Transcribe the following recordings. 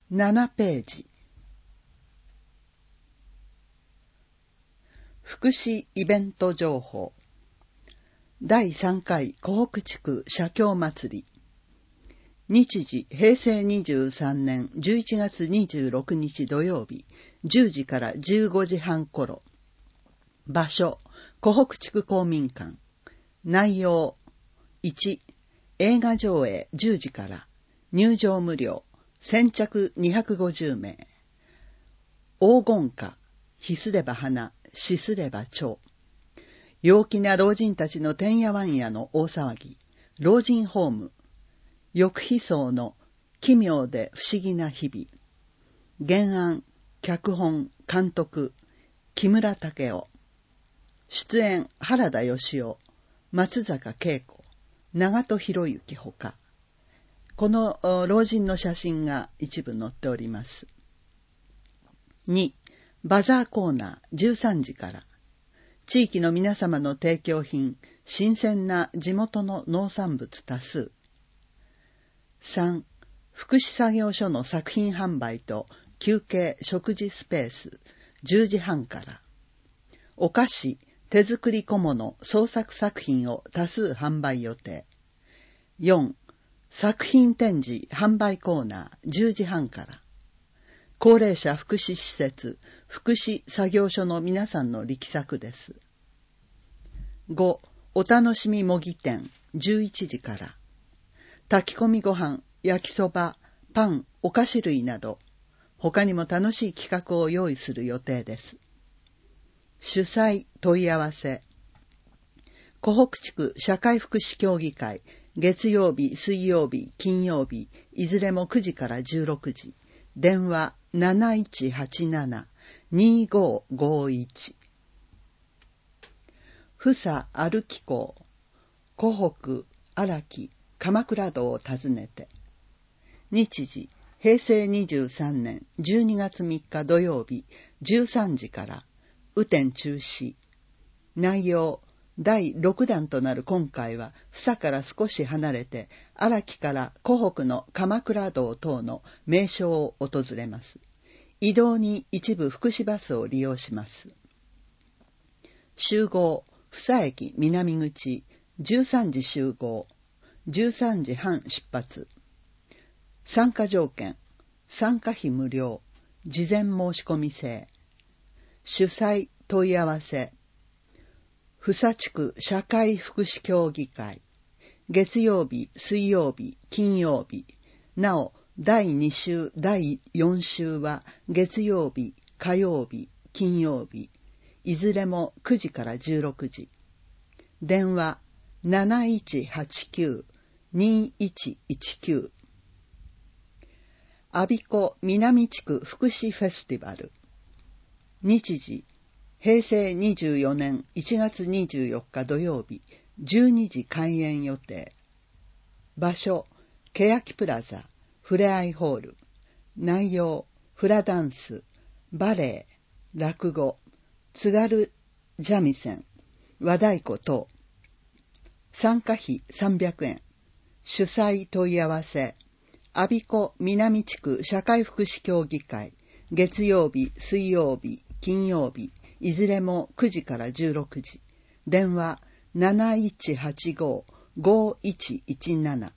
7ページ。福祉イベント情報。第3回湖北地区社協祭り。日時平成23年11月26日土曜日10時から15時半頃。場所、湖北地区公民館。内容、1、映画上映10時から。入場無料。先着250名。黄金花、ひすれば花、しすれば蝶。陽気な老人たちのてんやわんやの大騒ぎ。老人ホーム。翼悲壮の奇妙で不思議な日々。原案、脚本、監督、木村武夫。出演、原田義雄、松坂慶子、長門博之ほか。この老人の写真が一部載っております。2、バザーコーナー13時から。地域の皆様の提供品、新鮮な地元の農産物多数。3、福祉作業所の作品販売と休憩食事スペース10時半から。お菓子、手作り小物、創作作品を多数販売予定。4、作品展示販売コーナー10時半から。高齢者福祉施設、福祉作業所の皆さんの力作です。5、お楽しみ模擬店11時から。炊き込みご飯、焼きそば、パン、お菓子類など、他にも楽しい企画を用意する予定です。主催問い合わせ。湖北地区社会福祉協議会、月曜日、水曜日、金曜日、いずれも9時から16時。電話7187-2551。ふさ歩き港、湖北、荒木、鎌倉道を訪ねて。日時、平成23年12月3日土曜日13時から、雨天中止。内容、第6弾となる今回は、ふさから少し離れて、荒木から湖北の鎌倉道等の名所を訪れます。移動に一部福祉バスを利用します。集合、ふさ駅南口、13時集合、13時半出発。参加条件、参加費無料、事前申し込み制。主催問い合わせ。ふさ地区社会福祉協議会。月曜日、水曜日、金曜日。なお、第2週、第4週は月曜日、火曜日、金曜日。いずれも9時から16時。電話7189-2119。我孫子南地区福祉フェスティバル。日時、平成24年1月24日土曜日、12時開演予定。場所、欅プラザ、ふれあいホール。内容、フラダンス、バレエ、落語、津軽三味線、和太鼓等。参加費300円。主催問い合わせ。我孫子南地区社会福祉協議会。月曜日、水曜日、金曜日。いずれも9時から16時。電話7185-5117。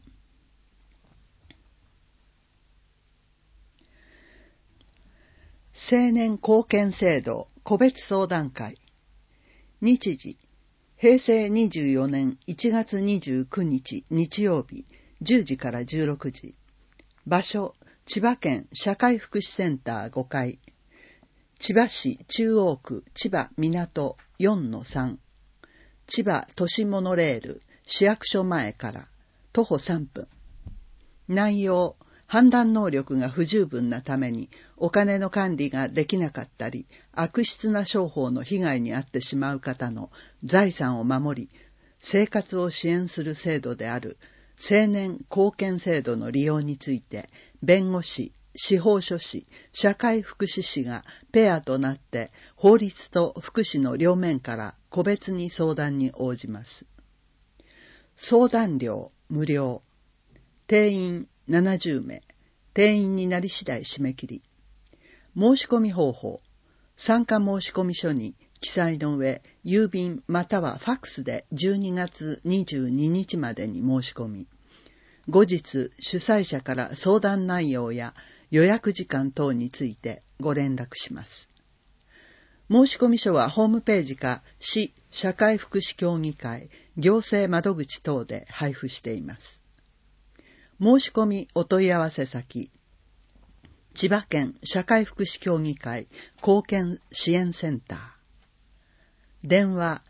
青年貢献制度個別相談会。日時、平成24年1月29日日曜日10時から16時。場所、千葉県社会福祉センター5階。千葉市中央区千葉港 4-3。千葉都市モノレール市役所前から徒歩3分。内容、判断能力が不十分なためにお金の管理ができなかったり、悪質な商法の被害に遭ってしまう方の財産を守り、生活を支援する制度である青年貢献制度の利用について、弁護士、司法書士、社会福祉士がペアとなって法律と福祉の両面から個別に相談に応じます。相談料無料。定員70名。 定員になり次第締め切り。申し込み方法。参加申込書に記載の上、郵便またはファックスで12月22日までに申し込み、後日主催者から相談内容や予約時間等についてご連絡します。申込書はホームページか市社会福祉協議会、行政窓口等で配布しています。申し込みお問い合わせ先、千葉県社会福祉協議会貢献支援センター。電話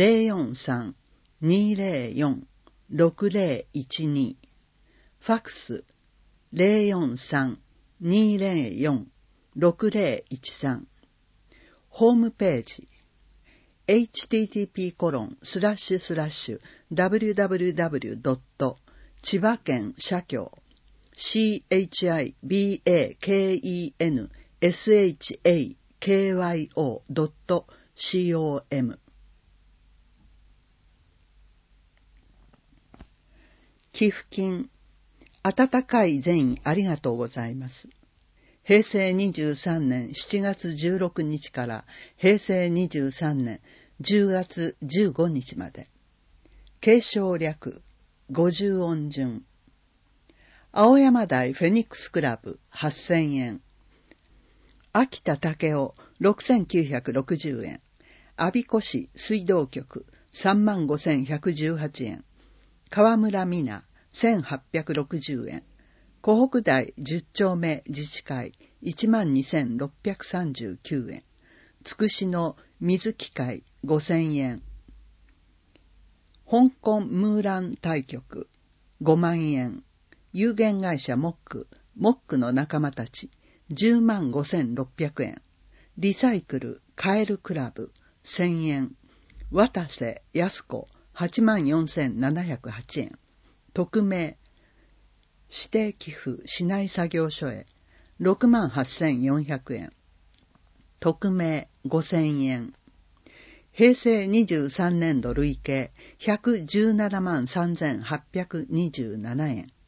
043-204-6012。ファックス 043-204-6013。ホームページ http://www. 千葉県社協chibakenshakyo.com。 寄付金。温かい善意ありがとうございます。平成23年7月16日から平成23年10月15日まで。継承略50音順。青山台フェニックスクラブ8000円。秋田武雄6960円。我孫子市水道局35,118円。川村美奈1860円。湖北台10丁目自治会12,639円。つくしの水機械5000円。香港ムーラン対局5万円。有限会社モックの仲間たち105,600円。リサイクルカエルクラブ1000円。渡瀬安子84,708円。匿名指定寄付市内作業所へ68,400円。匿名5,000円。平成23年度累計117万3,827円。